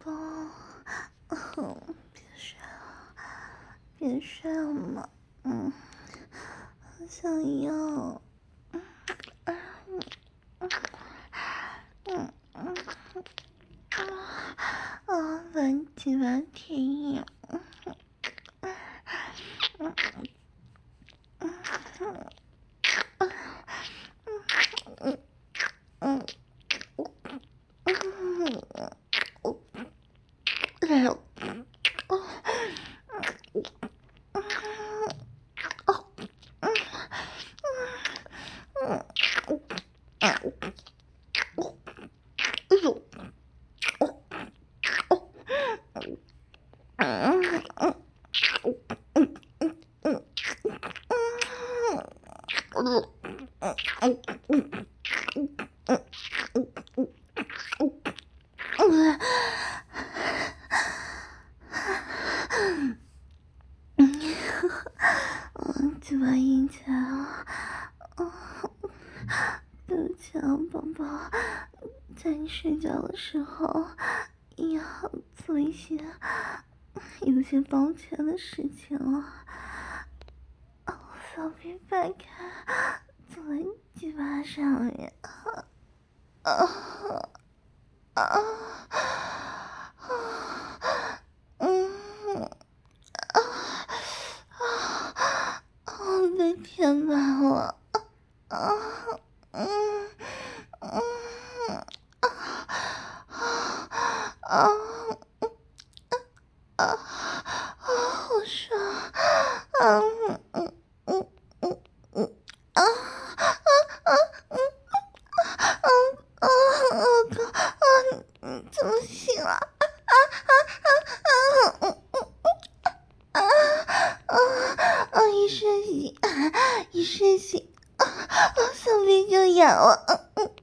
宝，别睡了，别睡了嘛，好想要，玩几把甜饮，鸡巴硬起来了，对不起啊，宝宝，在你睡觉的时候也要做一些有些抱歉的事情啊。小臂摆开，坐在鸡巴上面，被填满了，好爽，怎么醒了？一睡醒，小臂就痒了，